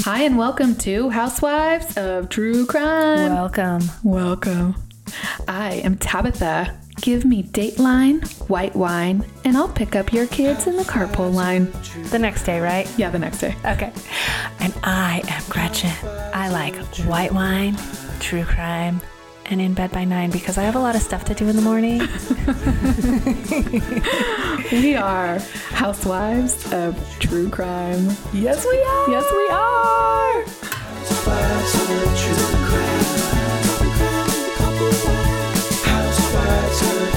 Hi, and welcome to Housewives of True Crime. Welcome. I am Tabitha. Give me Dateline, white wine, and I'll pick up your kids in the carpool line. The next day, right? Yeah, the next day. Okay. And I am Gretchen. I like white wine, true crime, and in bed by 9 because I have a lot of stuff to do in the morning. We are Housewives of True Crime. Yes, we are. Yes, we are. Housewives of True Crime. Housewives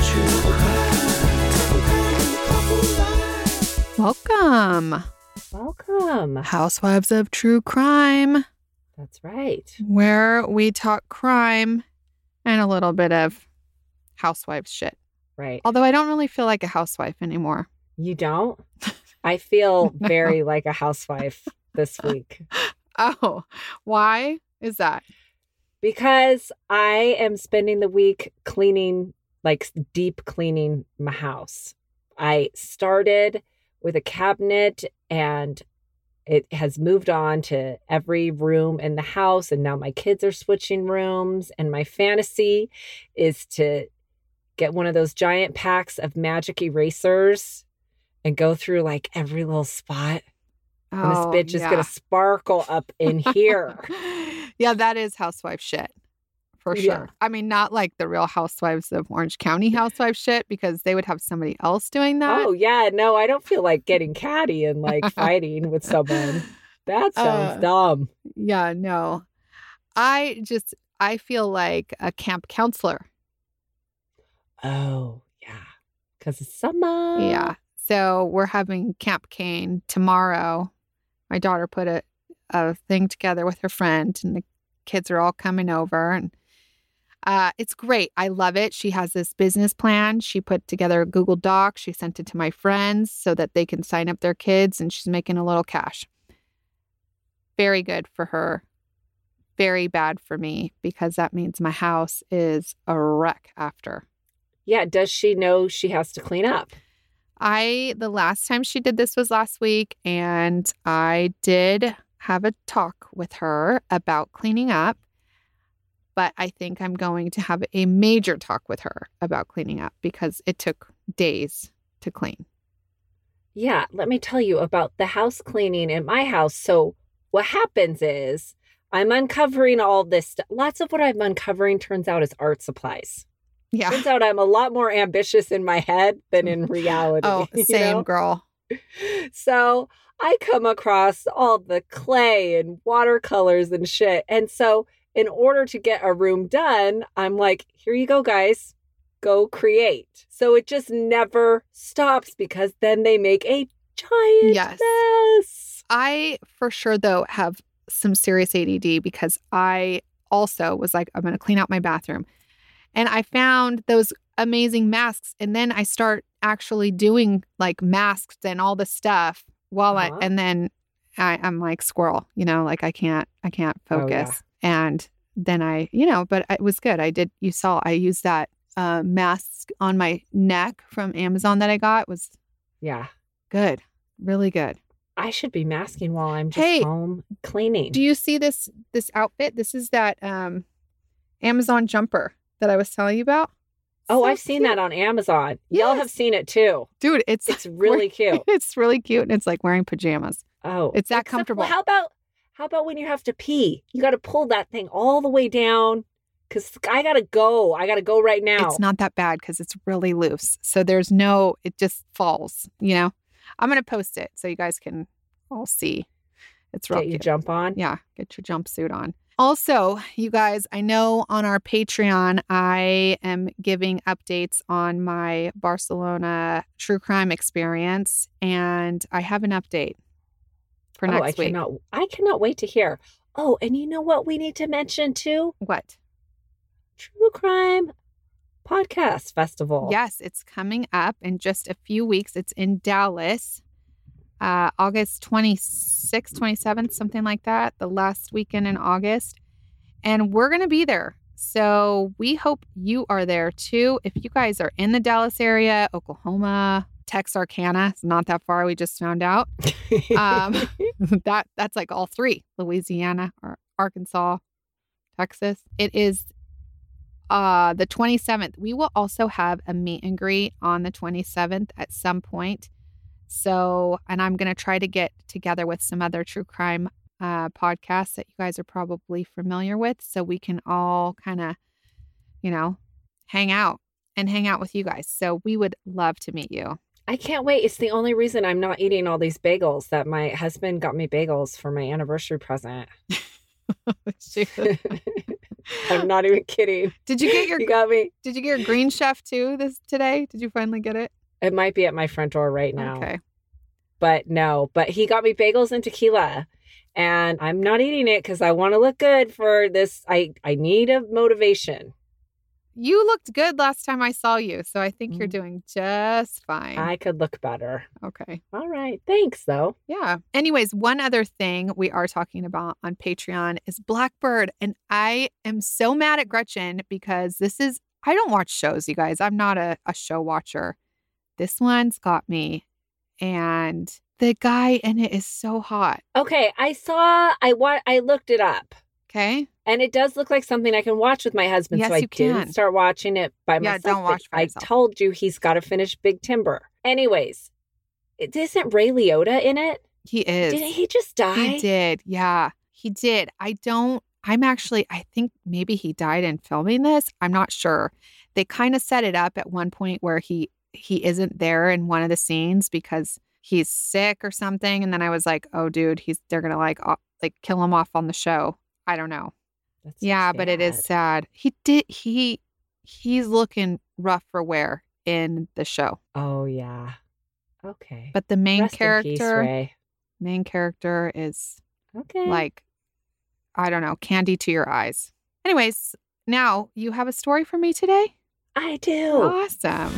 of True Crime. Welcome. Welcome. Housewives of True Crime, That's right. where we talk crime and a little bit of housewives shit. Right. Although I don't really feel like a housewife anymore. You don't? I feel very like a housewife this week Oh, why is that? because I am spending the week cleaning, like deep cleaning my house. I started with a cabinet and it has moved on to every room in the house. And now my kids are switching rooms. And my fantasy is to get one of those giant packs of magic erasers and go through like every little spot. And this bitch is going to sparkle up in here. Yeah, that is housewife shit. For sure. Yeah. I mean, not like the Real Housewives of Orange County housewife shit, because they would have somebody else doing that. Oh, yeah. No, I don't feel like getting catty and like fighting with someone. That sounds dumb. Yeah, no. I feel like a camp counselor. Oh, yeah. Because it's summer. Yeah. So we're having Camp Cane tomorrow. My daughter put a thing together with her friend, and the kids are all coming over, and it's great. I love it. She has this business plan. She put together a Google Doc. She sent it to my friends so that they can sign up their kids, and she's making a little cash. Very good for her. Very bad for me, because that means my house is a wreck after. Yeah. Does she know she has to clean up? The last time she did this was last week, and I did have a talk with her about cleaning up, but I think I'm going to have a major talk with her about cleaning up because it took days to clean. Yeah. Let me tell you about the house cleaning in my house. So what happens is I'm uncovering all this stuff. Lots of what I'm uncovering turns out is art supplies. Yeah. Turns out I'm a lot more ambitious in my head than in reality. Oh, you same know? girl. So I come across all the clay and watercolors and shit. And so in order to get a room done, I'm like, here you go, guys. Go create. So it just never stops because then they make a giant Yes. mess. I, for sure, though, have some serious ADD because I also was like, I'm going to clean out my bathroom. And I found those amazing masks. And then I start actually doing like masks and all the stuff while and then I'm like squirrel, like I can't focus. And then but it was good. You saw, I used that mask on my neck from Amazon that I got. It was good. Really good. I should be masking while I'm just home cleaning. Do you see this outfit? This is that Amazon jumper that I was telling you about. Oh, So I've seen cute. that on Amazon. Y'all have seen it too. Dude, it's really cute. It's really cute, and it's like wearing pajamas. Oh, It's that except, comfortable. well, how about when you have to pee? You got to pull that thing all the way down because I gotta go. I gotta go right now. It's not that bad because it's really loose. So it just falls, I'm going to post it so you guys can all see. It's real Get your cute. jump on. Yeah, get your jumpsuit on. Also, you guys, I know on our Patreon, I am giving updates on my Barcelona true crime experience, and I have an update for next week. I cannot wait to hear. Oh, and you know what we need to mention too? What? True Crime Podcast Festival. Yes, it's coming up in just a few weeks. It's in Dallas, August 26th, 27th, something like that, the last weekend in August. And we're going to be there. So we hope you are there too. If you guys are in the Dallas area, Oklahoma, Texarkana, it's not that far, we just found out. That's like all three: Louisiana or Arkansas, Texas. It is the 27th. We will also have a meet and greet on the 27th at some point. So, and I'm going to try to get together with some other true crime podcasts that you guys are probably familiar with, so we can all kind of, hang out with you guys. So we would love to meet you. I can't wait. It's the only reason I'm not eating all these bagels, that my husband got me bagels for my anniversary present. I'm not even kidding. Did you get You got me. Did you get your Green Chef too today? Did you finally get it? It might be at my front door right now. Okay. But no, he got me bagels and tequila. And I'm not eating it because I want to look good for this. I need a motivation. You looked good last time I saw you, so I think you're doing just fine. I could look better. Okay. All right. Thanks, though. Yeah. Anyways, one other thing we are talking about on Patreon is Blackbird. And I am so mad at Gretchen because I don't watch shows, you guys. I'm not a show watcher. This one's got me. And the guy in it is so hot. Okay. I looked it up. Okay. And it does look like something I can watch with my husband. Yes, so I you can. didn't start watching it by myself. Yeah, don't watch by yourself. I told you he's got to finish Big Timber. Anyways, isn't Ray Liotta in it? He is. Didn't he just die? He did. Yeah, he did. I think maybe he died in filming this. I'm not sure. They kind of set it up at one point where he isn't there in one of the scenes because he's sick or something. And then I was like, oh, dude, they're going to like kill him off on the show. I don't know. That's yeah, sad. But it is sad. He's looking rough for wear in the show. Oh, yeah. Okay. But the main Rest in peace, Ray. main character is okay. like, I don't know, candy to your eyes. Anyways, now you have a story for me today? I do. Awesome.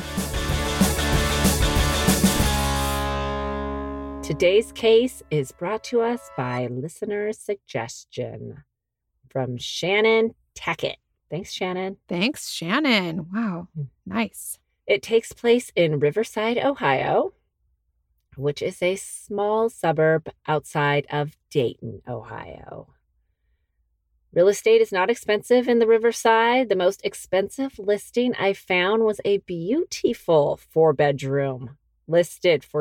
Today's case is brought to us by listener suggestion from Shannon Tackett. Thanks, Shannon. Thanks, Shannon. Wow. Nice. It takes place in Riverside, Ohio, which is a small suburb outside of Dayton, Ohio. Real estate is not expensive in the Riverside. The most expensive listing I found was a beautiful 4-bedroom listed for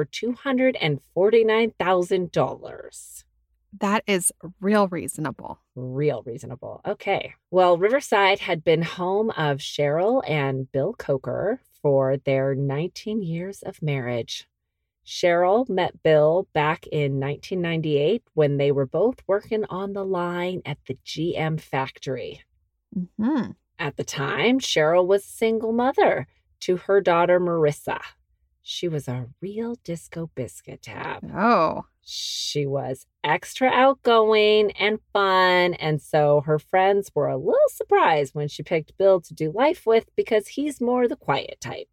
$249,000. That is real reasonable. Real reasonable. Okay. Well, Riverside had been home of Cheryl and Bill Coker for their 19 years of marriage. Cheryl met Bill back in 1998 when they were both working on the line at the GM factory. Mm-hmm. At the time, Cheryl was a single mother to her daughter, Marissa. She was a real disco biscuit tab. Oh. She was extra outgoing and fun, and so her friends were a little surprised when she picked Bill to do life with because he's more the quiet type.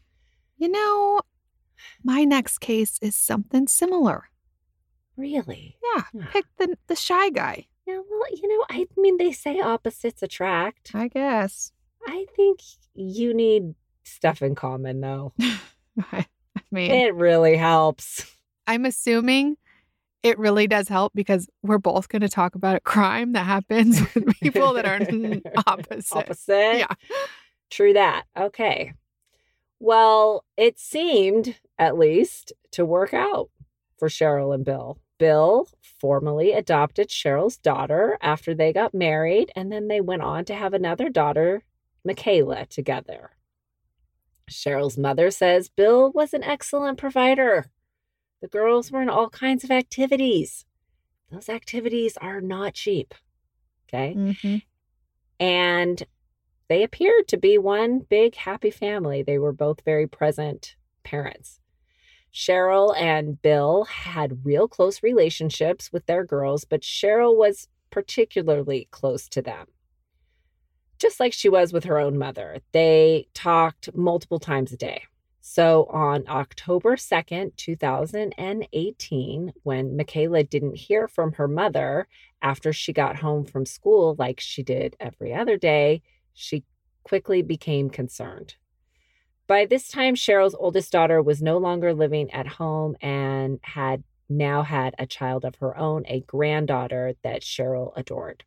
My next case is something similar. Really? Yeah, pick the shy guy. Yeah, well, I mean, they say opposites attract. I guess. I think you need stuff in common, though. I mean, it really helps. I'm assuming it really does help because we're both going to talk about a crime that happens with people that are opposite. Opposite? Yeah. True that. Okay. Well, it seemed, at least, to work out for Cheryl and Bill. Bill formally adopted Cheryl's daughter after they got married, and then they went on to have another daughter, Michaela, together. Cheryl's mother says Bill was an excellent provider. The girls were in all kinds of activities. Those activities are not cheap. Okay. Mm-hmm. And they appeared to be one big happy family. They were both very present parents. Cheryl and Bill had real close relationships with their girls, but Cheryl was particularly close to them. Just like she was with her own mother. They talked multiple times a day. So on October 2nd, 2018, when Michaela didn't hear from her mother after she got home from school like she did every other day, she quickly became concerned. By this time, Cheryl's oldest daughter was no longer living at home and had now had a child of her own, a granddaughter that Cheryl adored.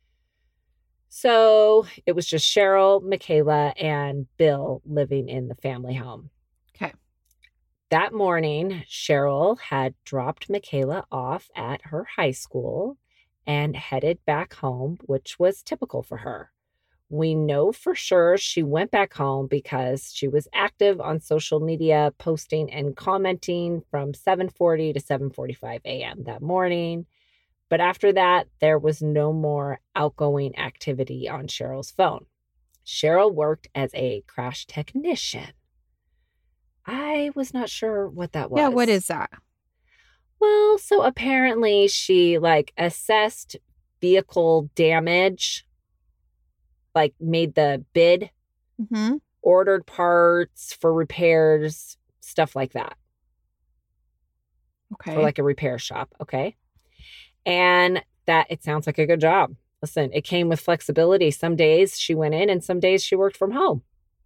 So it was just Cheryl, Michaela, and Bill living in the family home. Okay. That morning, Cheryl had dropped Michaela off at her high school and headed back home, which was typical for her. We know for sure she went back home because she was active on social media, posting and commenting from 7:40 to 7:45 a.m. that morning. But after that, there was no more outgoing activity on Cheryl's phone. Cheryl worked as a crash technician. I was not sure what that was. Yeah, what is that? Well, so apparently she assessed vehicle damage, made the bid, Mm-hmm. ordered parts for repairs, stuff like that. Okay. For a repair shop, okay? And that, it sounds like a good job. Listen, it came with flexibility. Some days she went in and some days she worked from home.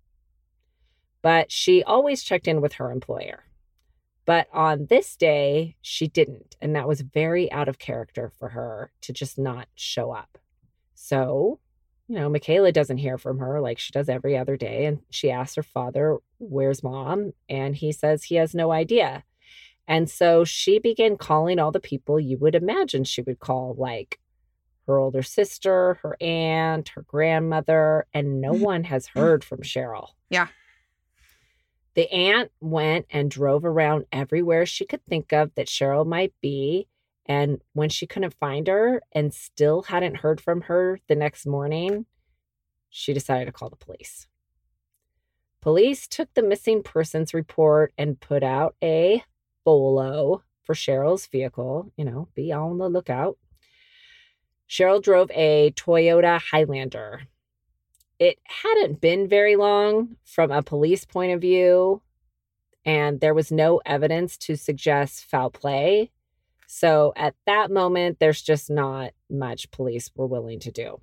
But she always checked in with her employer. But on this day, she didn't. And that was very out of character for her to just not show up. So, Michaela doesn't hear from her like she does every other day. And she asks her father, "Where's mom?" And he says he has no idea. And so she began calling all the people you would imagine she would call, like her older sister, her aunt, her grandmother, and no one has heard from Cheryl. Yeah. The aunt went and drove around everywhere she could think of that Cheryl might be. And when she couldn't find her and still hadn't heard from her the next morning, she decided to call the police. Police took the missing persons report and put out a bolo for Cheryl's vehicle. Be on the lookout. Cheryl drove a Toyota Highlander. It hadn't been very long from a police point of view, and there was no evidence to suggest foul play. So at that moment, there's just not much police were willing to do.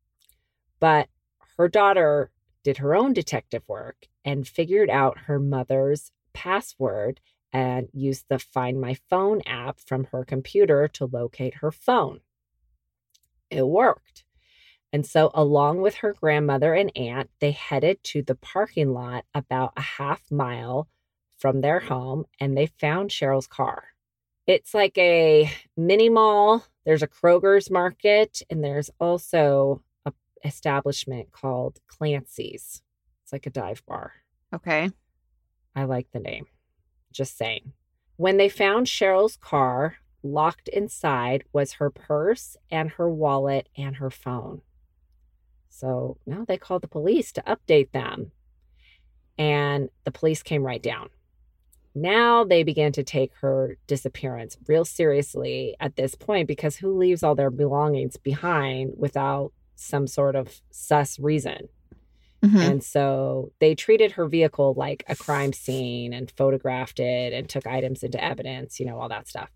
But her daughter did her own detective work and figured out her mother's password and used the Find My Phone app from her computer to locate her phone. It worked. And so along with her grandmother and aunt, they headed to the parking lot about a half mile from their home, and they found Cheryl's car. It's like a mini mall. There's a Kroger's Market, and there's also an establishment called Clancy's. It's like a dive bar. Okay. I like the name. Just saying. When they found Cheryl's car, locked inside was her purse and her wallet and her phone. So now they called the police to update them. And the police came right down. Now they began to take her disappearance real seriously at this point, because who leaves all their belongings behind without some sort of sus reason? Mm-hmm. And so they treated her vehicle like a crime scene and photographed it and took items into evidence, all that stuff.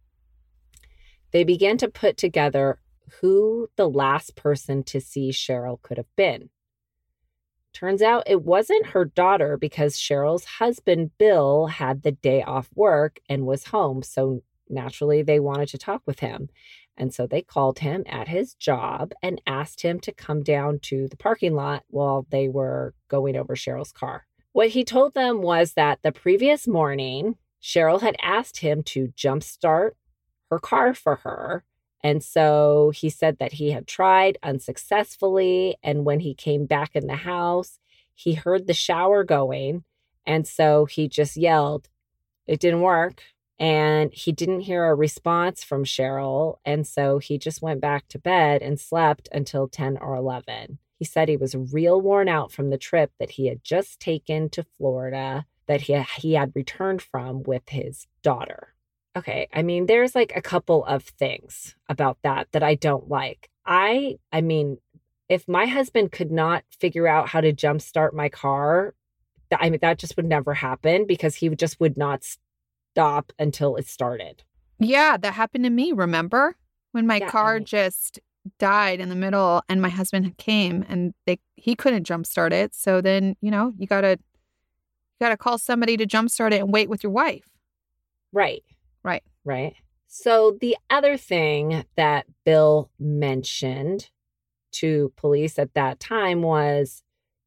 They began to put together who the last person to see Cheryl could have been. Turns out it wasn't her daughter, because Cheryl's husband, Bill, had the day off work and was home. So naturally, they wanted to talk with him. And so they called him at his job and asked him to come down to the parking lot while they were going over Cheryl's car. What he told them was that the previous morning, Cheryl had asked him to jumpstart her car for her. And so he said that he had tried unsuccessfully. And when he came back in the house, he heard the shower going. And so he just yelled, "It didn't work." And he didn't hear a response from Cheryl. And so he just went back to bed and slept until 10 or 11. He said he was real worn out from the trip that he had just taken to Florida, that he had returned from with his daughter. Okay, I mean, there's a couple of things about that I don't like. I mean, if my husband could not figure out how to jumpstart my car, that just would never happen, because he just would not stop until it started. Yeah, that happened to me, remember? When my car just died in the middle and my husband came and he couldn't jumpstart it. So then, you gotta call somebody to jumpstart it and wait with your wife. Right. Right. Right. So the other thing that Bill mentioned to police at that time was,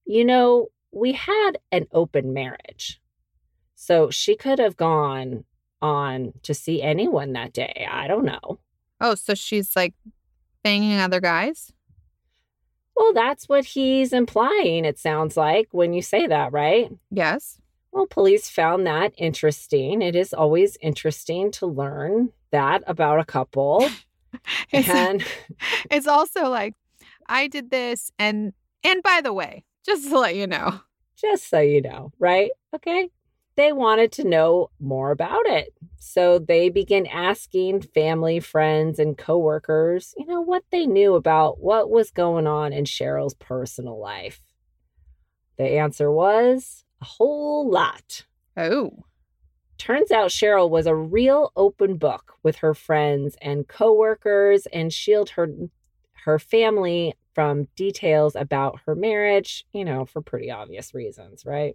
we had an open marriage. So she could have gone on to see anyone that day. I don't know. Oh, so she's like banging other guys? Well, that's what he's implying, it sounds like, when you say that, right? Yes. Well, police found that interesting. It is always interesting to learn that about a couple. And It's also like, I did this, and by the way, just to let you know. just so you know, right? Okay. They wanted to know more about it. So they began asking family, friends, and coworkers, what they knew about what was going on in Cheryl's personal life. The answer was a whole lot. Oh. Turns out Cheryl was a real open book with her friends and coworkers and shielded her family from details about her marriage, for pretty obvious reasons, right?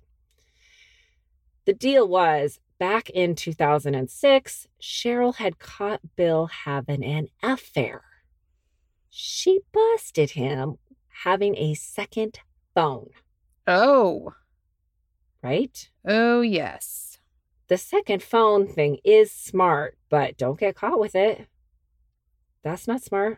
The deal was, back in 2006, Cheryl had caught Bill having an affair. She busted him having a second phone. Oh. Right? Oh, yes. The second phone thing is smart, but don't get caught with it. That's not smart.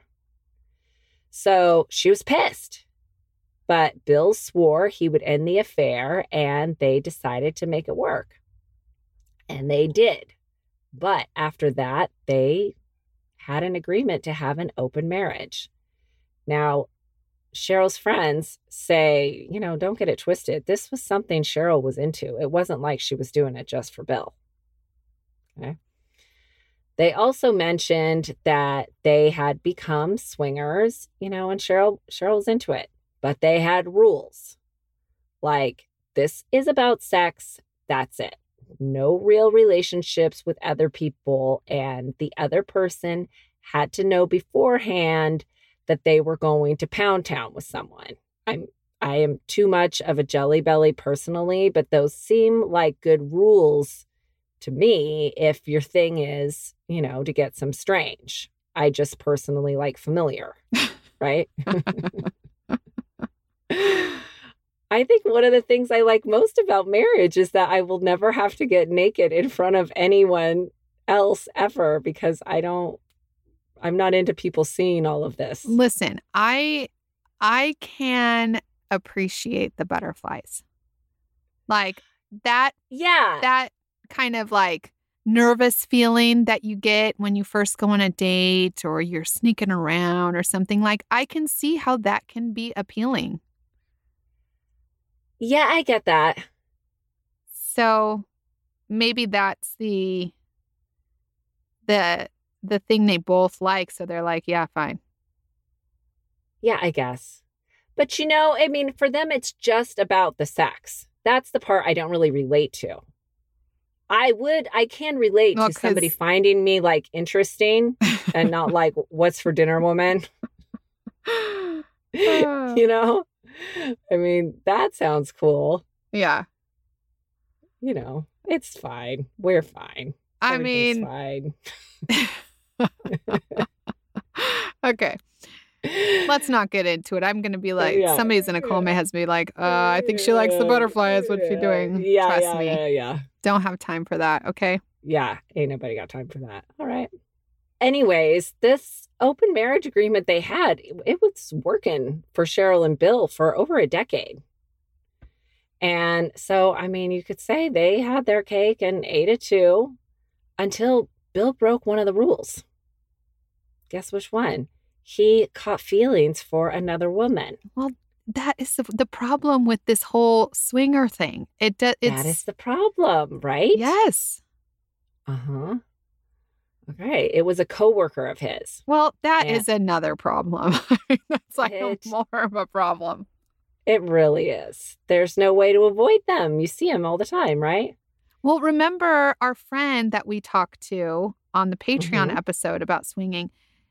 So she was pissed. But Bill swore he would end the affair, and they decided to make it work. And they did. But after that, they had an agreement to have an open marriage. Now, Cheryl's friends say, don't get it twisted. This was something Cheryl was into. It wasn't like she was doing it just for Bill. Okay. They also mentioned that they had become swingers, and Cheryl was into it. But they had rules. Like, this is about sex. That's it. No real relationships with other people. And the other person had to know beforehand that they were going to Pound Town with someone. I am too much of a jelly belly personally, but those seem like good rules to me if your thing is, to get some strange. I just personally like familiar, right? I think one of the things I like most about marriage is that I will never have to get naked in front of anyone else ever, because I'm not into people seeing all of this. Listen, I can appreciate the butterflies. Like that. Yeah. That kind of like nervous feeling that you get when you first go on a date or you're sneaking around or something. Like, I can see how that can be appealing. Yeah, I get that. So maybe that's the thing they both like. So they're like, yeah, fine. Yeah, I guess. But for them, it's just about the sex. That's the part I don't really relate to. I can relate to somebody finding me like interesting and not like, what's for dinner, woman? That sounds cool. Yeah. It's fine. We're fine. Everything's fine. Okay. Let's not get into it. I'm going to be like, somebody's going to call my husband and be like, I think she likes the butterflies. What's she doing? Trust me. Yeah. Don't have time for that. Okay. Yeah. Ain't nobody got time for that. All right. Anyways, this open marriage agreement they had, it was working for Cheryl and Bill for over a decade. And so, you could say they had their cake and ate it too, until Bill broke one of the rules. Guess which one? He caught feelings for another woman. Well, that is the problem with this whole swinger thing. That is the problem, right? Yes. Uh-huh. Okay. It was a coworker of his. Well, that is another problem. That's like more of a problem. It really is. There's no way to avoid them. You see them all the time, right? Well, remember our friend that we talked to on the Patreon episode about swinging?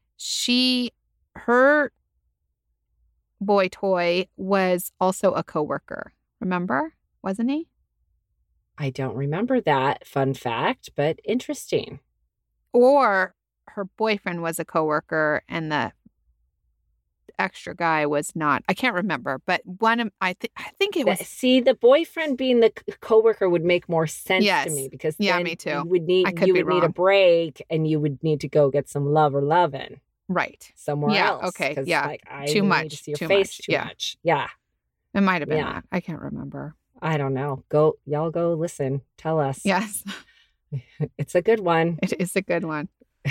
Her boy toy was also a coworker. Remember? Wasn't he? I don't remember that fun fact, but interesting. Or her boyfriend was a coworker and the extra guy was not. I can't remember, but I think it was. See, the boyfriend being the coworker would make more sense Yes. to me because Yeah, then me too. you would I need could be a wrong. break and you would need to go get some love or loving Right. somewhere Yeah, else. okay, 'Cause, yeah. like, I Too need much, to see your too face much, too yeah. much. Yeah. It might have been Yeah. that. I can't remember. I don't know. Y'all go listen. Tell us. Yes, It's a good one. it is a good one.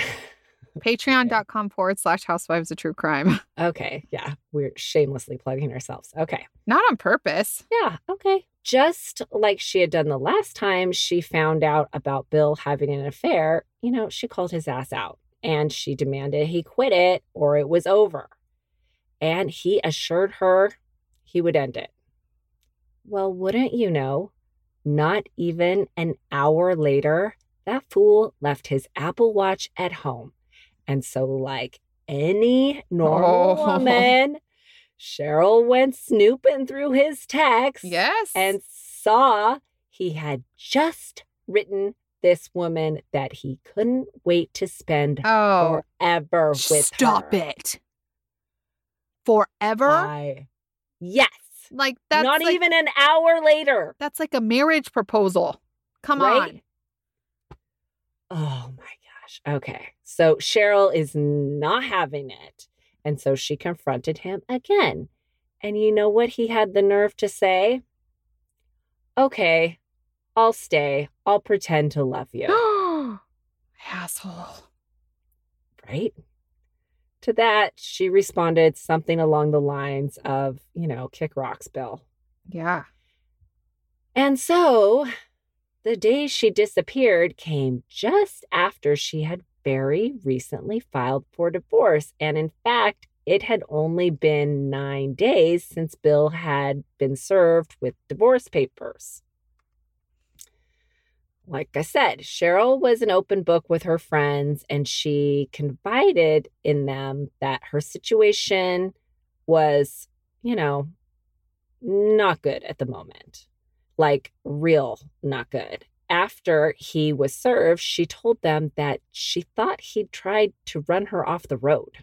Patreon.com/Housewives of True Crime. Okay. Yeah. We're shamelessly plugging ourselves. Okay. Not on purpose. Yeah. Okay. Just like she had done the last time she found out about Bill having an affair, she called his ass out and she demanded he quit it or it was over. And he assured her he would end it. Well, wouldn't you know, not even an hour later, that fool left his Apple Watch at home. And so, like any normal woman, Cheryl went snooping through his texts Yes. and saw he had just written this woman that he couldn't wait to spend forever with stop her. it. Forever? Yes. Like that's Not like, even an hour later. That's like a marriage proposal. Come Right? on. Oh my gosh. Okay. So Cheryl is not having it. And so she confronted him again. And you know what he had the nerve to say? Okay, I'll stay. I'll pretend to love you. Asshole. Right? To that, she responded something along the lines of, kick rocks, Bill. Yeah. And so the day she disappeared came just after she had very recently filed for divorce. And in fact, it had only been 9 days since Bill had been served with divorce papers. Like I said, Cheryl was an open book with her friends, and she confided in them that her situation was, not good at the moment. Like, real not good. After he was served, she told them that she thought he'd tried to run her off the road.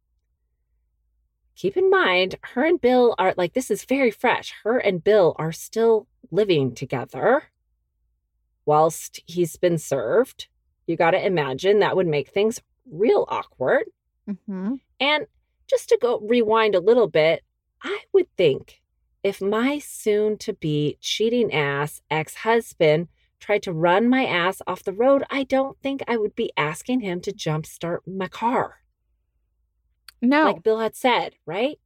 Keep in mind, her and Bill are, this is very fresh. Her and Bill are still living together whilst he's been served. You got to imagine that would make things real awkward. Mm-hmm. And just to go rewind a little bit, I would think if my soon-to-be cheating ass ex-husband tried to run my ass off the road, I don't think I would be asking him to jumpstart my car. No. Like Bill had said, right?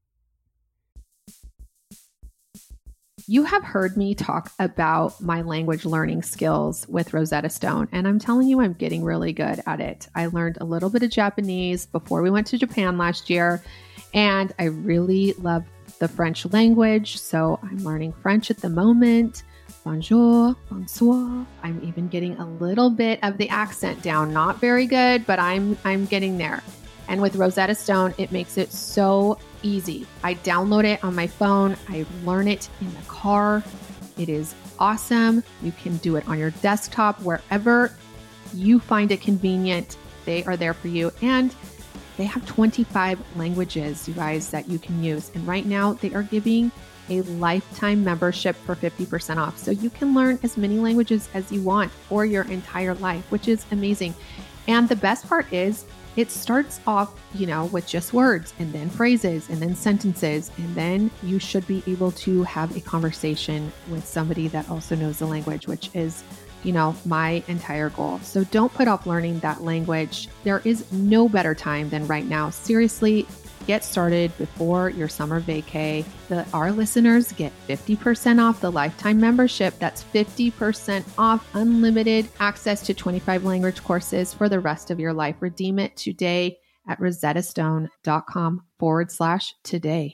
You have heard me talk about my language learning skills with Rosetta Stone, and I'm telling you, I'm getting really good at it. I learned a little bit of Japanese before we went to Japan last year, and I really love the French language, so I'm learning French at the moment. Bonjour, bonsoir. I'm even getting a little bit of the accent down. Not very good, but I'm getting there. And with Rosetta Stone, it makes it so easy. I download it on my phone. I learn it in the car. It is awesome. You can do it on your desktop, wherever you find it convenient. They are there for you. And they have 25 languages, you guys, that you can use. And right now they are giving a lifetime membership for 50% off. So you can learn as many languages as you want for your entire life, which is amazing. And the best part is, it starts off, with just words and then phrases and then sentences. And then you should be able to have a conversation with somebody that also knows the language, which is, my entire goal. So don't put off learning that language. There is no better time than right now. Seriously, get started before your summer vacay. Our listeners get 50% off the lifetime membership. That's 50% off unlimited access to 25 language courses for the rest of your life. Redeem it today at rosettastone.com/today.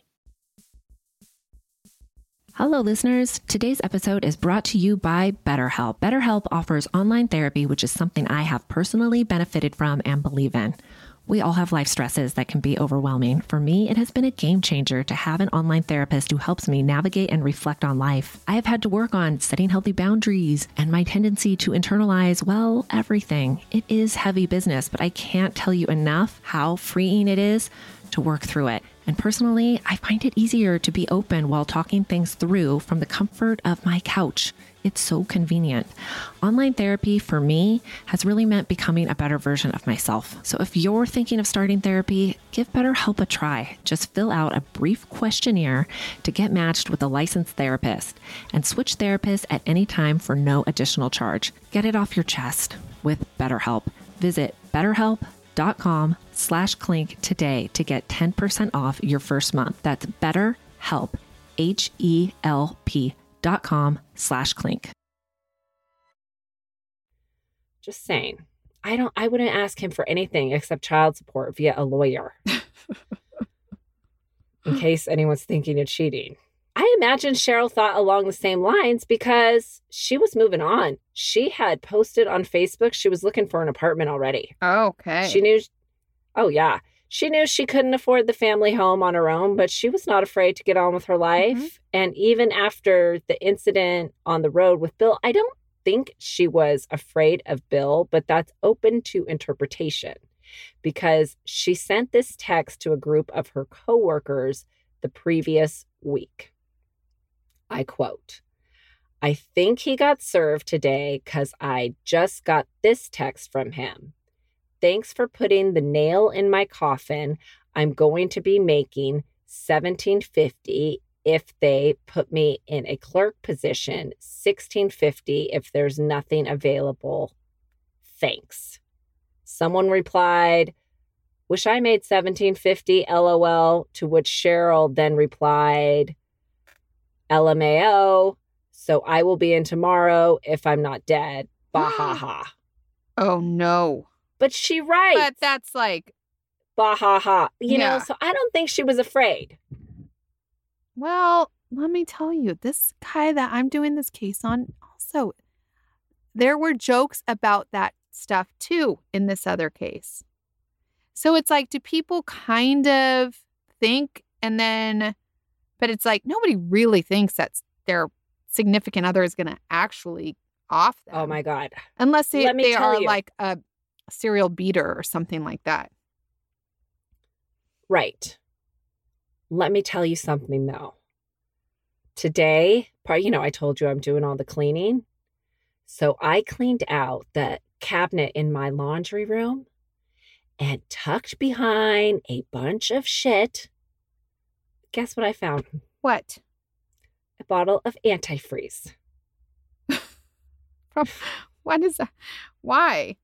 Hello, listeners. Today's episode is brought to you by BetterHelp. BetterHelp offers online therapy, which is something I have personally benefited from and believe in. We all have life stresses that can be overwhelming. For me, it has been a game changer to have an online therapist who helps me navigate and reflect on life. I have had to work on setting healthy boundaries and my tendency to internalize, well, everything. It is heavy business, but I can't tell you enough how freeing it is to work through it. And personally, I find it easier to be open while talking things through from the comfort of my couch. It's so convenient. Online therapy for me has really meant becoming a better version of myself. So if you're thinking of starting therapy, give BetterHelp a try. Just fill out a brief questionnaire to get matched with a licensed therapist and switch therapists at any time for no additional charge. Get it off your chest with BetterHelp. Visit BetterHelp.com/Clink today to get 10% off your first month. That's BetterHelp, HELP.com/Clink. Just saying. I wouldn't ask him for anything except child support via a lawyer. In case anyone's thinking of cheating. I imagine Cheryl thought along the same lines because she was moving on. She had posted on Facebook she was looking for an apartment already. Okay. She knew, oh yeah. She knew she couldn't afford the family home on her own, but she was not afraid to get on with her life. Mhm. And even after the incident on the road with Bill, I don't think she was afraid of Bill, but that's open to interpretation because she sent this text to a group of her coworkers the previous week. I quote, "I think he got served today because I just got this text from him. Thanks for putting the nail in my coffin. I'm going to be making $17.50 if they put me in a clerk position, $16.50 if there's nothing available. Thanks." Someone replied, "Wish I made $17.50, LOL," to which Cheryl then replied, "LMAO, so I will be in tomorrow if I'm not dead. Bah ha ha." Oh, no. But she writes, But that's like, bah ha ha. You know, Yeah. so I don't think she was afraid. well, let me tell you, this guy that I'm doing this case on also, there were jokes about that stuff too in this other case. So it's like, do people kind of think and then, but it's like nobody really thinks that their significant other is going to actually off them. Oh my God. Unless Let me they tell are you. like a serial beater or something like that. Right. Let me tell you something though. Today, I told you I'm doing all the cleaning. So I cleaned out the cabinet in my laundry room and tucked behind a bunch of shit. Guess what I found? What? A bottle of antifreeze. What is that? Why?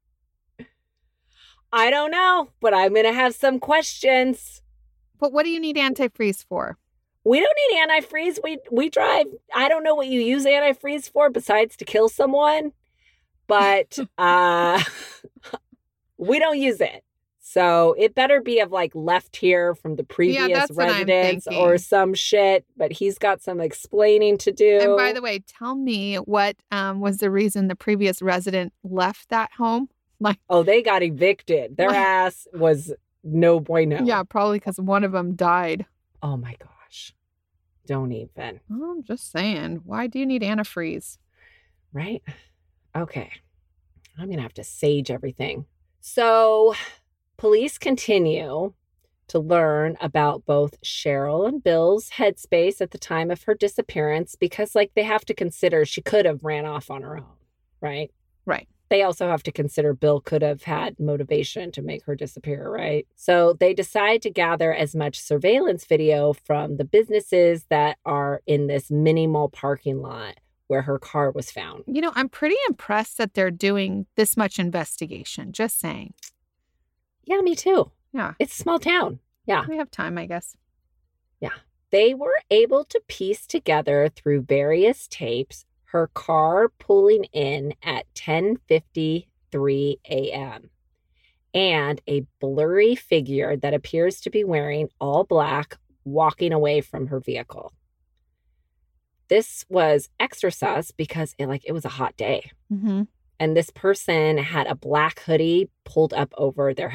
I don't know, but I'm going to have some questions. But what do you need antifreeze for? We don't need antifreeze. We drive. I don't know what you use antifreeze for besides to kill someone, but we don't use it. So it better be of like left here from the previous that's what I'm residents thinking. or some shit, but he's got some explaining to do. And by the way, tell me what was the reason the previous resident left that home? Like, Oh, they got evicted. Their ass was no bueno. yeah, probably because one of them died. Oh my gosh. Don't even. Oh, I'm just saying. Why do you need antifreeze? Right? Okay. I'm going to have to sage everything. So, police continue to learn about both Cheryl and Bill's headspace at the time of her disappearance because, like, they have to consider she could have ran off on her own, right? Right. They also have to consider Bill could have had motivation to make her disappear, right? So they decide to gather as much surveillance video from the businesses that are in this mini mall parking lot where her car was found. You know, I'm pretty impressed that they're doing this much investigation. Just saying. Yeah, me too. Yeah. It's a small town. Yeah. We have time, I guess. They were able to piece together through various tapes her car pulling in at 10:53 a.m. and a blurry figure that appears to be wearing all black walking away from her vehicle. This was extra sus because it was a hot day. Mm-hmm. And this person had a black hoodie pulled up over their head.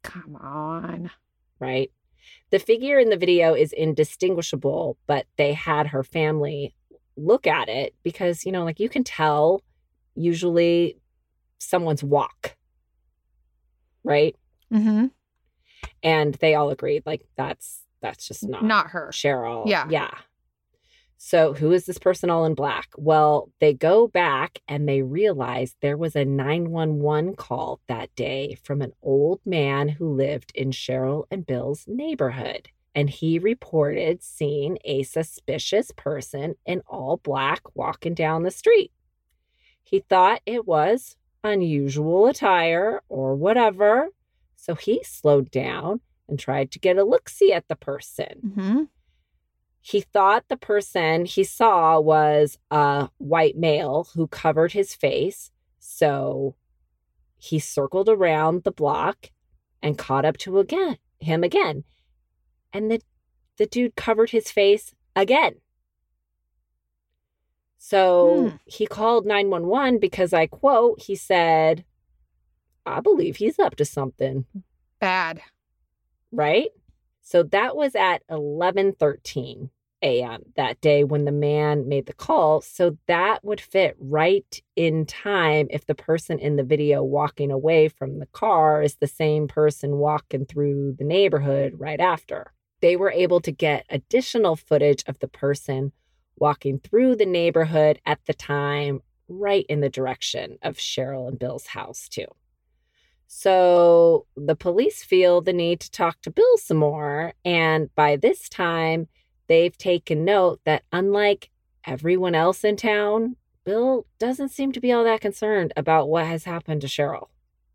Come on. right? The figure in the video is indistinguishable, but they had her family look at it because, like you can tell usually someone's walk, right? Mm-hmm. And they all agreed, like, that's just Not her. Cheryl. Yeah. Yeah. So who is this person all in black? Well, they go back and they realize there was a 911 call that day from an old man who lived in Cheryl and Bill's neighborhood. And he reported seeing a suspicious person in all black walking down the street. He thought it was unusual attire or whatever. So he slowed down and tried to get a look-see at the person. Mm-hmm. He thought the person he saw was a white male who covered his face. So he circled around the block and caught up to him again. And the dude covered his face again. So he called 911 because, I quote, he said, "I believe he's up to something." Bad. Right? So that was at 11:13 a.m. that day when the man made the call. So that would fit right in time if the person in the video walking away from the car is the same person walking through the neighborhood right after. They were able to get additional footage of the person walking through the neighborhood at the time, right in the direction of Cheryl and Bill's house, too. So the police feel the need to talk to Bill some more. And by this time, they've taken note that unlike everyone else in town, Bill doesn't seem to be all that concerned about what has happened to Cheryl.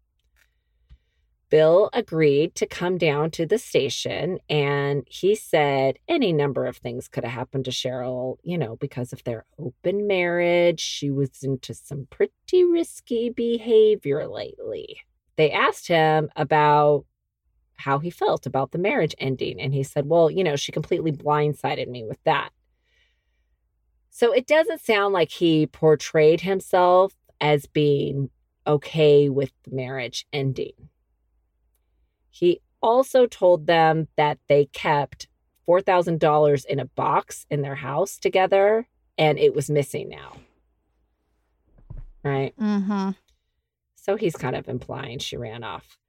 Bill agreed to come down to the station, and he said any number of things could have happened to Cheryl, because of their open marriage. She was into some pretty risky behavior lately. They asked him about how he felt about the marriage ending, and he said, well, she completely blindsided me with that. So it doesn't sound like he portrayed himself as being okay with the marriage ending. He also told them that they kept $4,000 in a box in their house together, and it was missing now. Right? Mm-hmm. So he's kind of implying she ran off.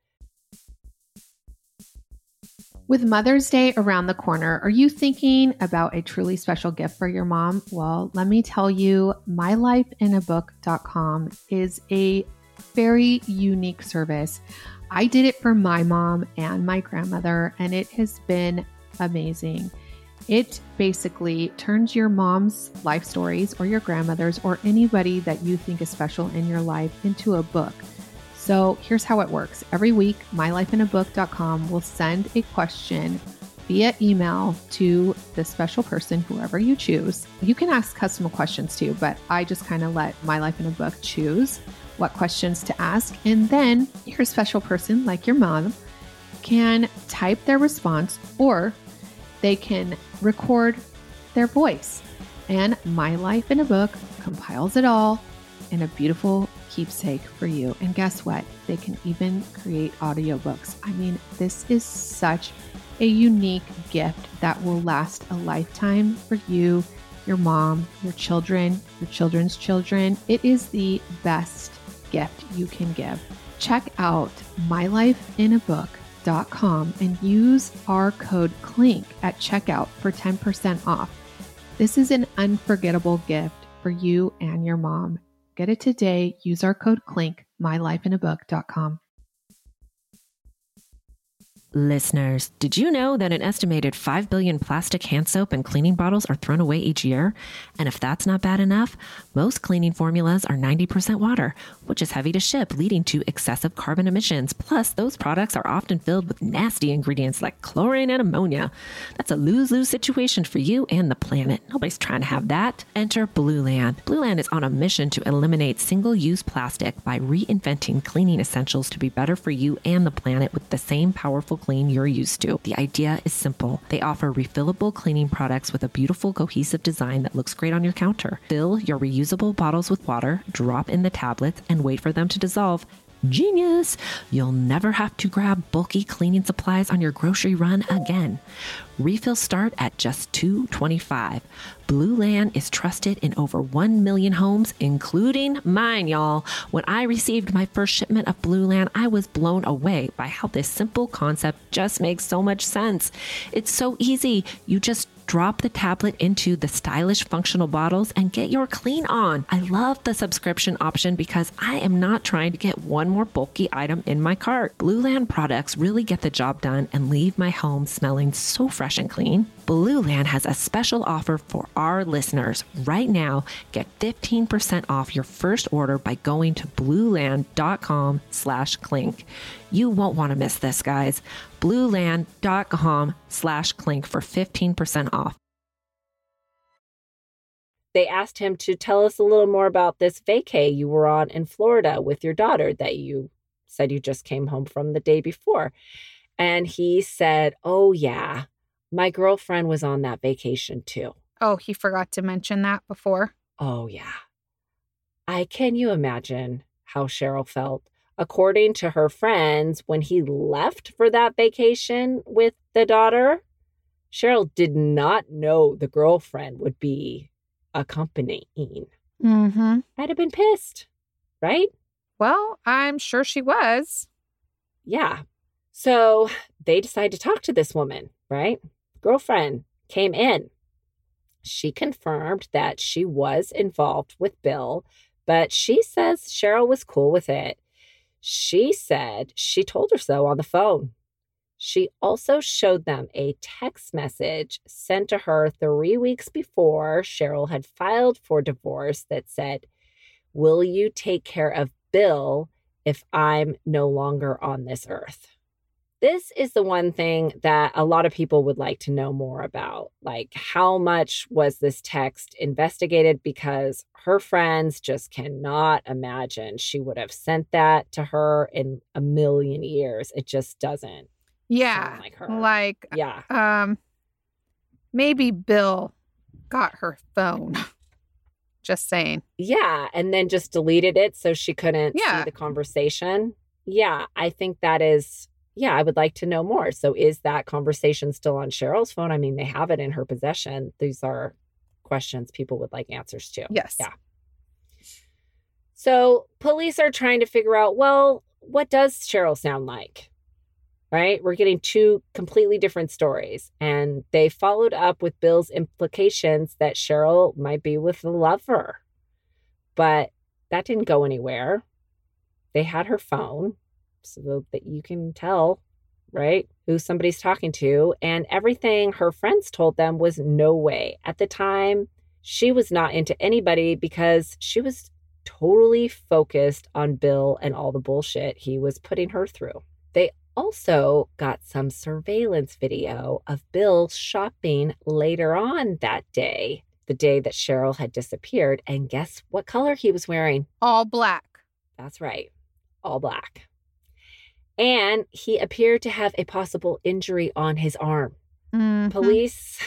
With Mother's Day around the corner, are you thinking about a truly special gift for your mom? Well, let me tell you, mylifeinabook.com is a very unique service. I did it for my mom and my grandmother, and it has been amazing. It basically turns your mom's life stories or your grandmother's or anybody that you think is special in your life into a book. So here's how it works. Every week, mylifeinabook.com will send a question via email to the special person, whoever you choose. You can ask custom questions too, but I just kind of let My Life in a Book choose what questions to ask. And then your special person, like your mom, can type their response or they can record their voice. And My Life in a Book compiles it all in a beautiful keepsake for you. And guess what? They can even create audiobooks. I mean, this is such a unique gift that will last a lifetime for you, your mom, your children, your children's children. It is the best gift you can give. Check out mylifeinabook.com and use our code CLINK at checkout for 10% off. This is an unforgettable gift for you and your mom. Get it today. Use our code CLINK, mylifeinabook.com. Listeners, did you know that an estimated 5 billion plastic hand soap and cleaning bottles are thrown away each year? And if that's not bad enough, most cleaning formulas are 90% water, which is heavy to ship, leading to excessive carbon emissions. Plus, those products are often filled with nasty ingredients like chlorine and ammonia. That's a lose-lose situation for you and the planet. Nobody's trying to have that. Enter Blueland. Blueland is on a mission to eliminate single-use plastic by reinventing cleaning essentials to be better for you and the planet with the same powerful clean you're used to. The idea is simple. They offer refillable cleaning products with a beautiful cohesive design that looks great on your counter. Fill your reusable bottles with water, drop in the tablets, and wait for them to dissolve. Genius! You'll never have to grab bulky cleaning supplies on your grocery run again. Refills start at just $2.25. Blue Land is trusted in over 1 million homes, including mine, y'all. When I received my first shipment of Blue Land, I was blown away by how this simple concept just makes so much sense. It's so easy. You just drop the tablet into the stylish functional bottles and get your clean on. I love the subscription option because I am not trying to get one more bulky item in my cart. Blue Land products really get the job done and leave my home smelling so fresh and clean. Blue Land has a special offer for our listeners. Right now, get 15% off your first order by going to blueland.com/clink. You won't want to miss this, guys. blueland.com/clink for 15% off. They asked him to tell us a little more about this vacay you were on in Florida with your daughter that you said you just came home from the day before. And he said, oh, yeah, my girlfriend was on that vacation too. Oh, he forgot to mention that before. Oh, yeah. Can you imagine how Cheryl felt? According to her friends, when he left for that vacation with the daughter, Cheryl did not know the girlfriend would be accompanying. Mm-hmm. I'd have been pissed, right? Well, I'm sure she was. Yeah. So they decide to talk to this woman, right? Girlfriend came in. She confirmed that she was involved with Bill, but she says Cheryl was cool with it. She said she told her so on the phone. She also showed them a text message sent to her 3 weeks before Cheryl had filed for divorce that said, will you take care of Bill if I'm no longer on this earth? This is the one thing that a lot of people would like to know more about. Like, how much was this text investigated? Because her friends just cannot imagine she would have sent that to her in a million years. It just doesn't Yeah. sound like her. Like, maybe Bill got her phone. Just saying. Yeah. And then just deleted it so she couldn't see the conversation. Yeah. I think that is... Yeah, I would like to know more. So is that conversation still on Cheryl's phone? I mean, they have it in her possession. These are questions people would like answers to. Yes. Yeah. So police are trying to figure out, well, what does Cheryl sound like? Right? We're getting two completely different stories. And they followed up with Bill's implications that Cheryl might be with a lover. But that didn't go anywhere. They had her phone, so that you can tell, right, who somebody's talking to. And everything her friends told them was no way. At the time, she was not into anybody because she was totally focused on Bill and all the bullshit he was putting her through. They also got some surveillance video of Bill shopping later on that day, the day that Cheryl had disappeared. And guess what color he was wearing? All black. That's right. All black. And he appeared to have a possible injury on his arm. Mm-hmm. Police,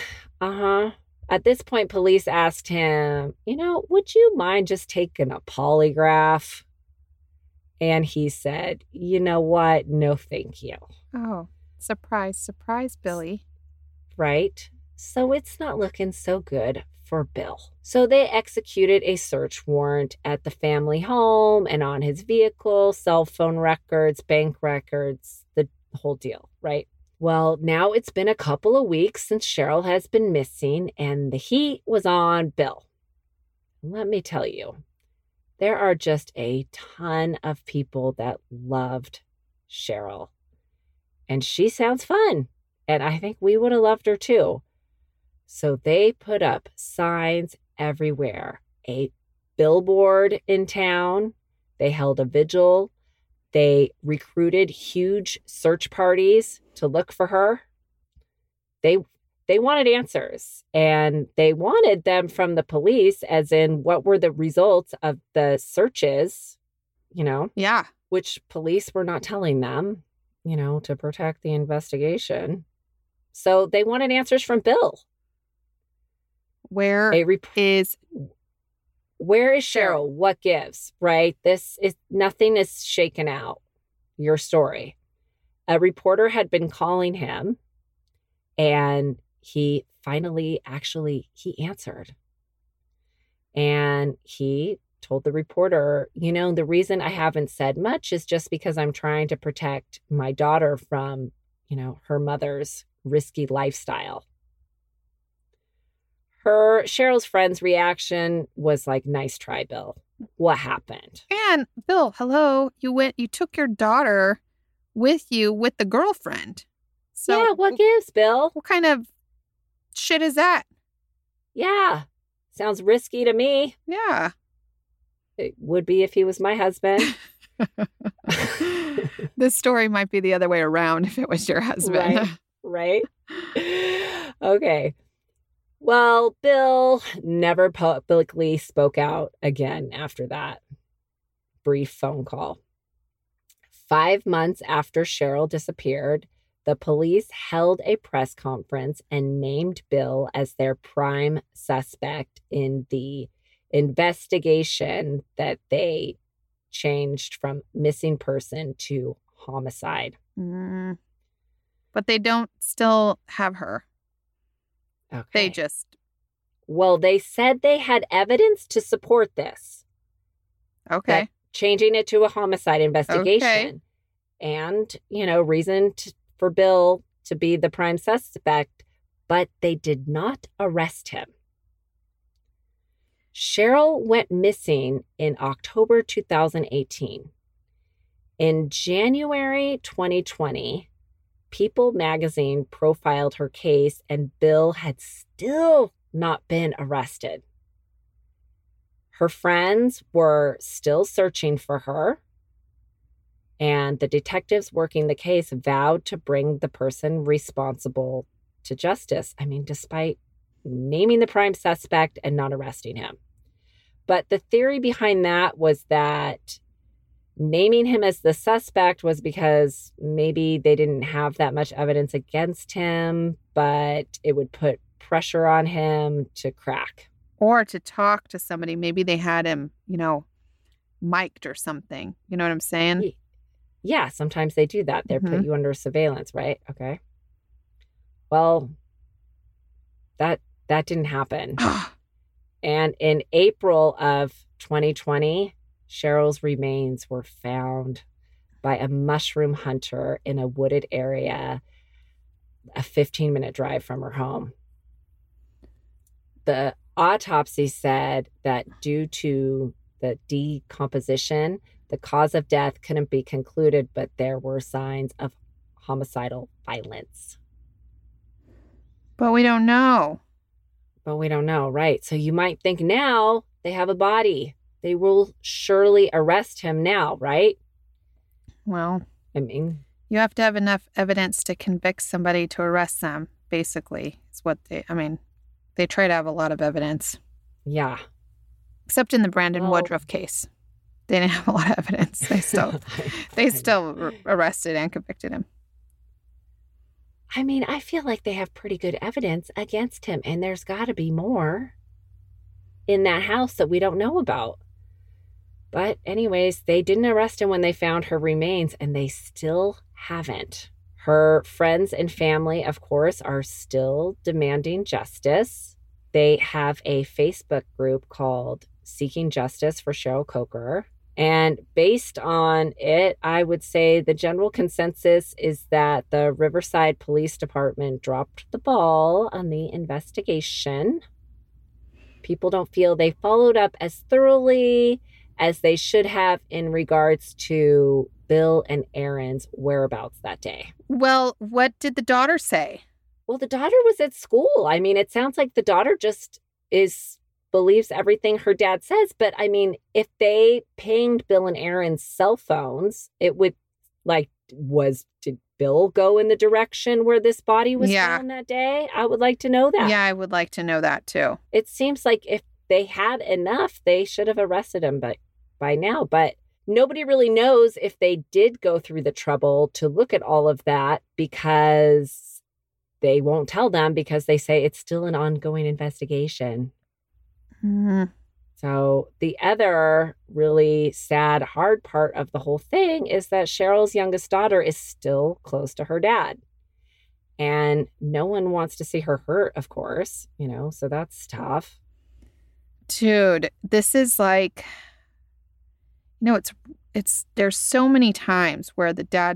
At this point, police asked him, would you mind just taking a polygraph? And he said, you know what? No, thank you. Oh, surprise, surprise, Billy. Right? So it's not looking so good for Bill. So they executed a search warrant at the family home and on his vehicle, cell phone records, bank records, the whole deal, right? Well, now it's been a couple of weeks since Cheryl has been missing and the heat was on Bill. Let me tell you, there are just a ton of people that loved Cheryl. And she sounds fun. And I think we would have loved her too. So they put up signs everywhere, a billboard in town. They held a vigil. They recruited huge search parties to look for her. They wanted answers, and they wanted them from the police, as in what were the results of the searches, Yeah. which police were not telling them, to protect the investigation. So they wanted answers from Bill. Where is Where is Cheryl? What gives, right? Nothing is shaken out. Your story. A reporter had been calling him, and he finally he answered. And he told the reporter, the reason I haven't said much is just because I'm trying to protect my daughter from, her mother's risky lifestyle. Cheryl's friend's reaction was like, nice try, Bill. What happened? And Bill, hello, you took your daughter with you with the girlfriend. So yeah, what gives, Bill? What kind of shit is that? Yeah, sounds risky to me. Yeah. It would be if he was my husband. This story might be the other way around if it was your husband. Right? Okay. Well, Bill never publicly spoke out again after that brief phone call. 5 months after Cheryl disappeared, the police held a press conference and named Bill as their prime suspect in the investigation that they changed from missing person to homicide. But they don't still have her. Okay. Well, they said they had evidence to support this. Okay. Changing it to a homicide investigation. Okay. And, reason for Bill to be the prime suspect, but they did not arrest him. Cheryl went missing in October 2018. In January 2020, People magazine profiled her case, and Bill had still not been arrested. Her friends were still searching for her, and the detectives working the case vowed to bring the person responsible to justice. I mean, despite naming the prime suspect and not arresting him. But the theory behind that was that naming him as the suspect was because maybe they didn't have that much evidence against him, but it would put pressure on him to crack. Or to talk to somebody. Maybe they had him, mic'd or something. You know what I'm saying? Yeah, sometimes they do that. They put you under surveillance, right? Okay. Well, that didn't happen. And in April of 2020, Cheryl's remains were found by a mushroom hunter in a wooded area, a 15-minute drive from her home. The autopsy said that due to the decomposition, the cause of death couldn't be concluded, but there were signs of homicidal violence. But we don't know. Right? So you might think now they have a body. They will surely arrest him now, right? Well, I mean, you have to have enough evidence to convict somebody to arrest them, basically. It's what they try to have a lot of evidence. Yeah. Except in the Brandon Woodruff case. They didn't have a lot of evidence. They still arrested and convicted him. I mean, I feel like they have pretty good evidence against him, and there's got to be more in that house that we don't know about. But anyways, they didn't arrest him when they found her remains, and they still haven't. Her friends and family, of course, are still demanding justice. They have a Facebook group called Seeking Justice for Cheryl Coker. And based on it, I would say the general consensus is that the Riverside Police Department dropped the ball on the investigation. People don't feel they followed up as thoroughly as they should have in regards to Bill and Erin's whereabouts that day. Well, what did the daughter say? Well, the daughter was at school. I mean, it sounds like the daughter just believes everything her dad says. But I mean, if they pinged Bill and Erin's cell phones, it would did Bill go in the direction where this body was found that day? I would like to know that. Yeah, I would like to know that too. It seems like if they had enough, they should have arrested him by now. But nobody really knows if they did go through the trouble to look at all of that, because they won't tell them, because they say it's still an ongoing investigation. Mm-hmm. So the other really sad, hard part of the whole thing is that Cheryl's youngest daughter is still close to her dad. And no one wants to see her hurt, of course, so that's tough. Dude, this is like, there's so many times where the dad,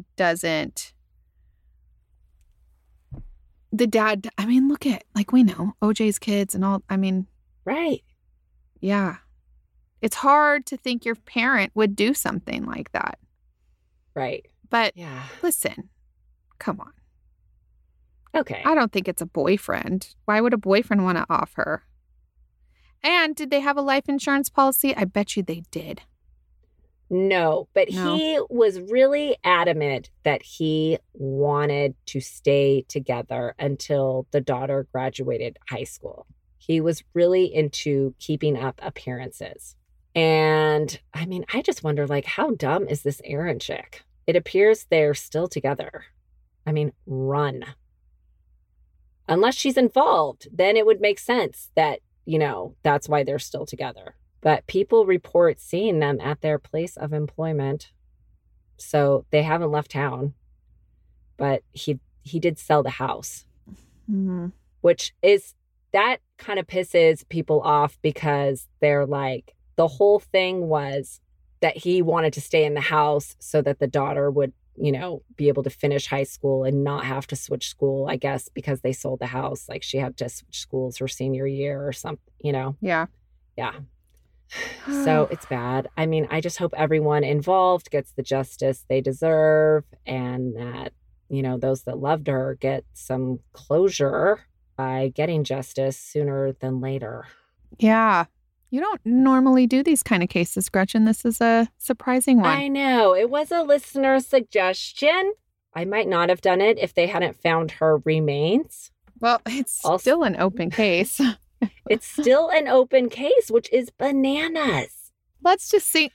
look at, like, we know OJ's kids and all, Right. yeah. It's hard to think your parent would do something like that. Right. But Yeah. listen, come on. Okay. I don't think it's a boyfriend. Why would a boyfriend want to off her? And did they have a life insurance policy? I bet you they did. No, but No. he was really adamant that he wanted to stay together until the daughter graduated high school. He was really into keeping up appearances. And I just wonder, like, how dumb is this Erin chick? It appears they're still together. Run. Unless she's involved, then it would make sense that, that's why they're still together. But people report seeing them at their place of employment. So they haven't left town. But he did sell the house, which is, that kind of pisses people off because they're like, the whole thing was that he wanted to stay in the house so that the daughter would, be able to finish high school and not have to switch school, I guess, because they sold the house. Like, she had to switch schools her senior year or something, Yeah. Yeah. So it's bad. I just hope everyone involved gets the justice they deserve and that, those that loved her get some closure by getting justice sooner than later. Yeah. You don't normally do these kind of cases, Gretchen. This is a surprising one. I know. It was a listener suggestion. I might not have done it if they hadn't found her remains. Well, it's Also- still an open case. It's still an open case, which is bananas. Let's just see.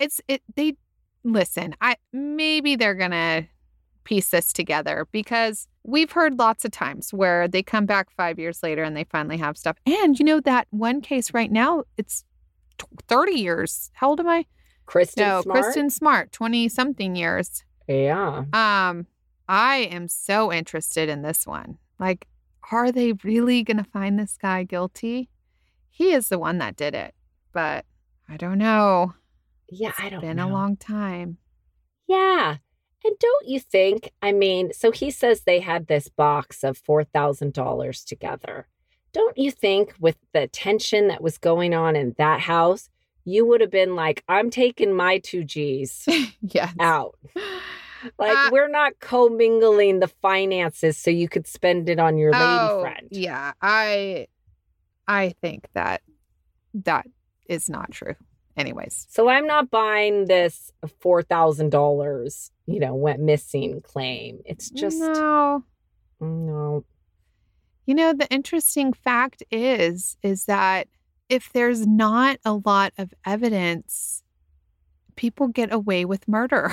Maybe they're going to piece this together because we've heard lots of times where they come back 5 years later and they finally have stuff. And that one case right now, it's 30 years. How old am I? Kristen Smart. Kristen Smart, 20-something years. Yeah. I am so interested in this one. Like, are they really going to find this guy guilty? He is the one that did it, but I don't know. Yeah, I don't It's been know. a long time. Yeah. And don't you think, so he says they had this box of $4,000 together. Don't you think with the tension that was going on in that house, you would have been like, I'm taking my 2 G's Yes. out. Like, we're not commingling the finances so you could spend it on your lady friend. Yeah, I think that is not true. Anyways. So I'm not buying this $4,000, went missing claim. It's just No. no. The interesting fact is that if there's not a lot of evidence, people get away with murder.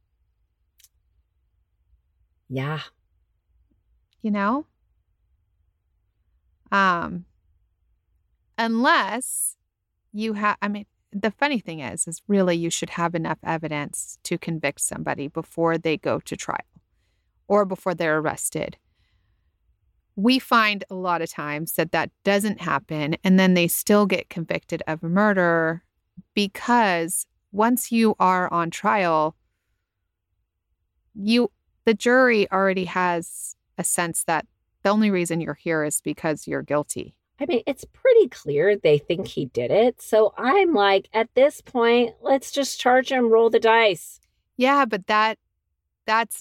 Yeah. Unless you have, the funny thing is really you should have enough evidence to convict somebody before they go to trial or before they're arrested. We find a lot of times that doesn't happen, and then they still get convicted of murder because once you are on trial, the jury already has a sense that the only reason you're here is because you're guilty. It's pretty clear they think he did it. So I'm like, at this point, let's just charge him, roll the dice. Yeah, but that's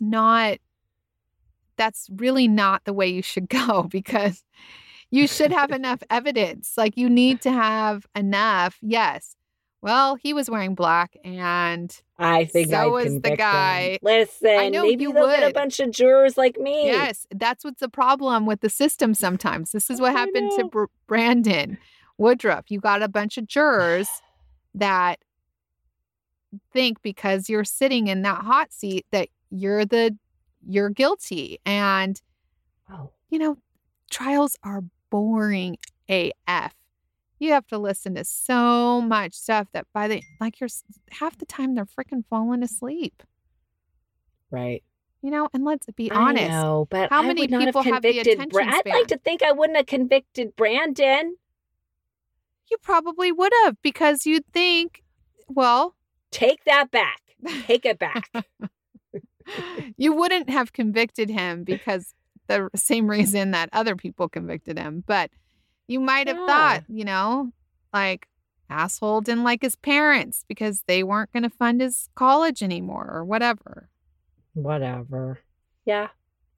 really not the way you should go because you should have enough evidence. Like, you need to have enough. Yes. Well, he was wearing black and I think so I'd was the convict guy. him. Listen, I know maybe you they'll get a would. bunch of jurors like me. yes, that's what's the problem with the system sometimes. This is what I happened know. to Brandon Woodruff. You got a bunch of jurors that think because you're sitting in that hot seat that you're guilty. And, Oh. trials are boring AF. You have to listen to so much stuff that half the time they're freaking falling asleep. Right. And let's be honest. I know, but how I many would not people have the convicted attention I'd span? like to think I wouldn't have convicted Brandon. You probably would have, because you'd think, well, Take that back. Take it back. you wouldn't have convicted him because the same reason that other people convicted him. But you might have thought, like, asshole didn't like his parents because they weren't going to fund his college anymore or whatever. Whatever. Yeah.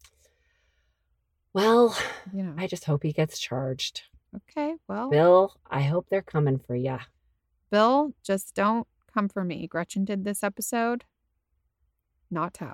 Well, You know. I just hope he gets charged. Okay, well, Bill, I hope they're coming for you. Bill, just don't come for me. Gretchen did this episode. Not Tab.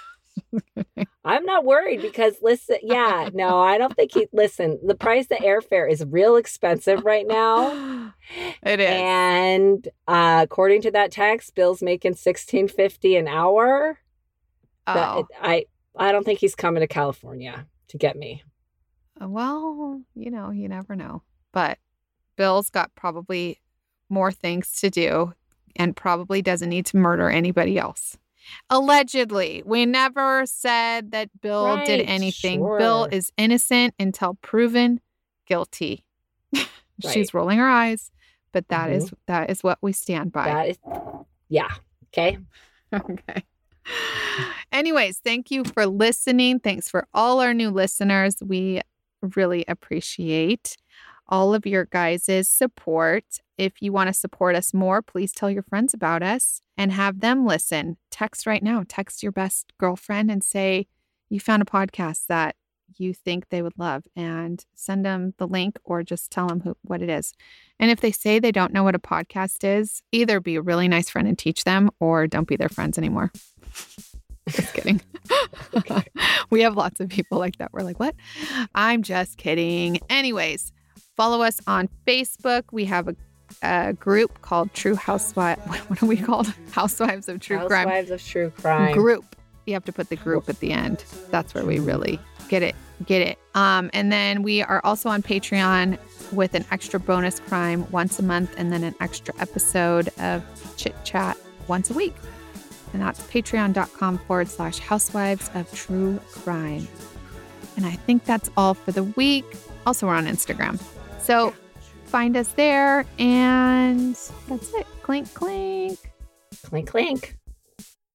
I'm not worried because listen, yeah, no, I don't think listen, the price of airfare is real expensive right now. It is. And according to that text, Bill's making $16.50 an hour. Oh. I don't think he's coming to California to get me. Well, you never know. But Bill's got probably more things to do and probably doesn't need to murder anybody else. Allegedly. We never said that Bill did Right, anything. sure. Bill is innocent until proven guilty. She's rolling her eyes, but that is what we stand by. That is, yeah. Okay. Okay. Anyways, thank you for listening. Thanks for all our new listeners. We really appreciate all of your guys' support. If you want to support us more, please tell your friends about us and have them listen. Text right now. Text your best girlfriend and say you found a podcast that you think they would love, and send them the link or just tell them what it is. And if they say they don't know what a podcast is, either be a really nice friend and teach them, or don't be their friends anymore. Just kidding. We have lots of people like that. We're like, what? I'm just kidding. Anyways, follow us on Facebook. We have a group called True Housewives. What are we called? Housewives of True Crime. Housewives of True Crime. Group. You have to put the group at the end. That's where we really get it. And then we are also on Patreon with an extra bonus crime once a month, and then an extra episode of Chit Chat once a week. And that's patreon.com/housewives of true crime. And I think that's all for the week. Also, we're on Instagram. So find us there, and that's it. Clink, clink. Clink, clink.